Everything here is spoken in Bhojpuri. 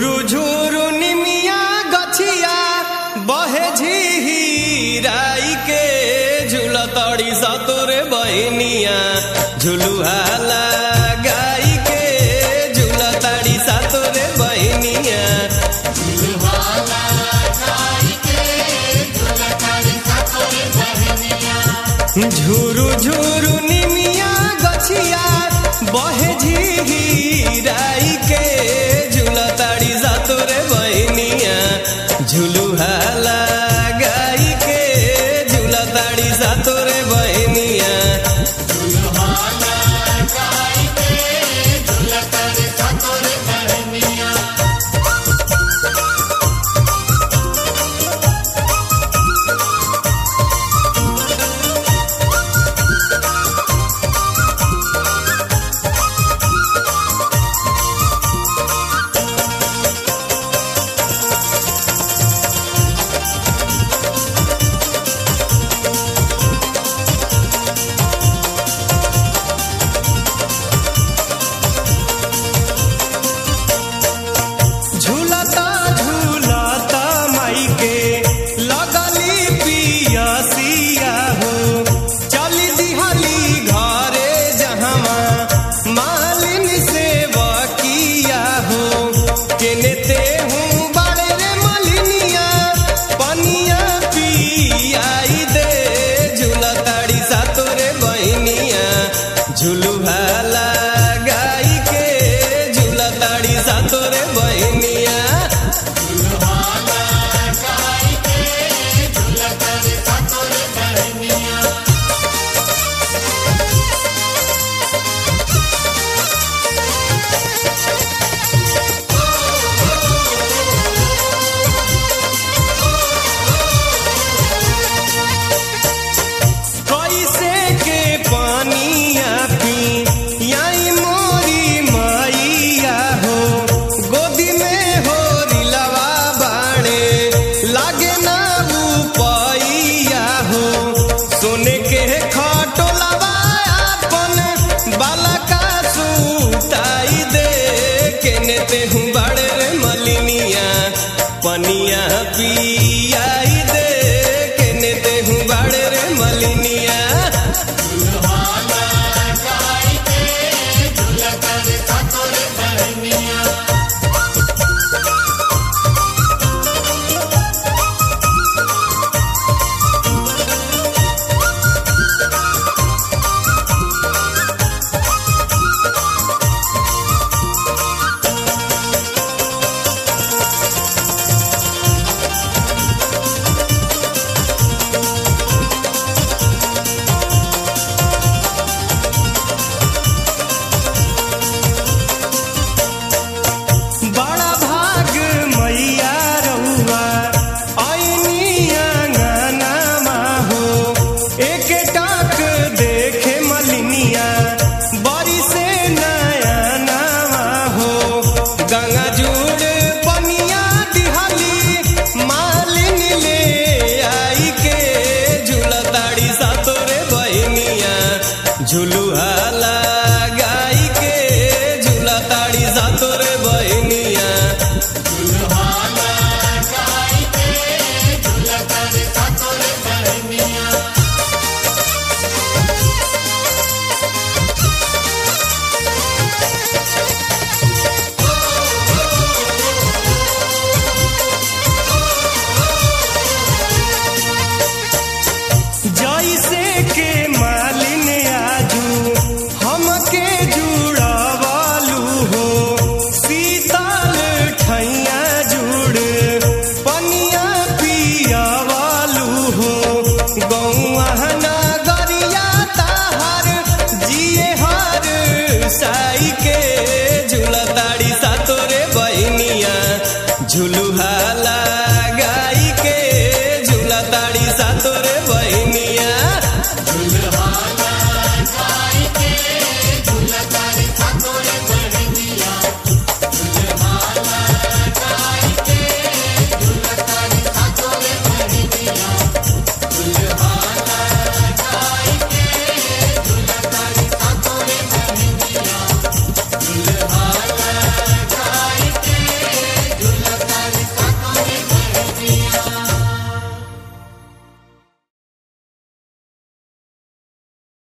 झुरु झुरु निमिया गछिया बहे झिहिराई के झुलतड़ी सतोरे बहनिया झुलुहा लगाई के झुलतड़ी सतोरे बहनिया झुरु झुरु निमिया गछिया बहे झिहिराई के झुलताड़ी सतोरे बहनिया झुलुहा लगाई के झुलताड़ी सतोरे बहनिया झुलुहा लगाई के झुलताड़ी सतोरे बहनिया सोने के खटोलावा अपन बाला का सुताई दे केने ते हूँ बड़े रे मलिनिया पनिया पियाई दे केने ते हूँ बड़े रे मलिनिया झुलुहा लगाई के झुलताड़ी सतोरे बहनिया जैसे के मालिन आजू हमके जुड़ावालू हो सीताल ठैया जुड़ पनिया पियावालू हो गौआ नगरिया ताहर जिए हर साई के झुलताड़ी सतोरे बहनिया झुलुहा